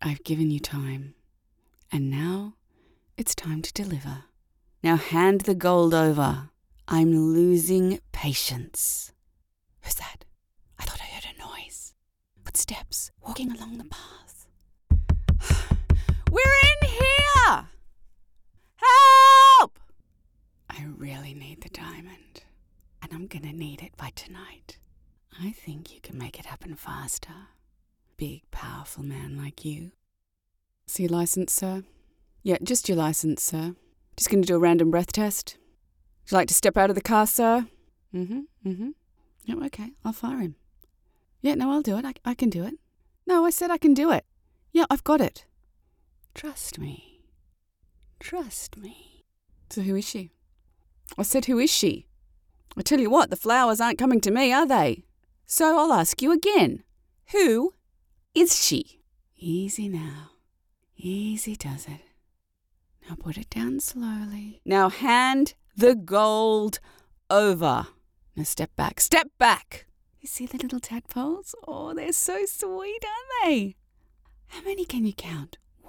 I've given you time, and now it's time to deliver. Now hand the gold over. I'm losing patience. Who's that? I thought I heard a noise. Footsteps walking along the path. We're in here! Help! I really need the diamond, and I'm gonna need it by tonight. I think you can make it happen faster. Big, powerful man like you. So your license, sir? Yeah, just your license, sir. Just going to do a random breath test. Would you like to step out of the car, sir? Yep, okay, I'll fire him. Yeah, no, I'll do it. I can do it. No, I said I can do it. Yeah, I've got it. Trust me. Trust me. So who is she? I said, who is she? I tell you what, the flowers aren't coming to me, are they? So I'll ask you again. Who is she? Easy now. Easy does it. Now put it down slowly. Now hand the gold over. Now step back. Step back! You see the little tadpoles? Oh, they're so sweet, aren't they? How many can you count?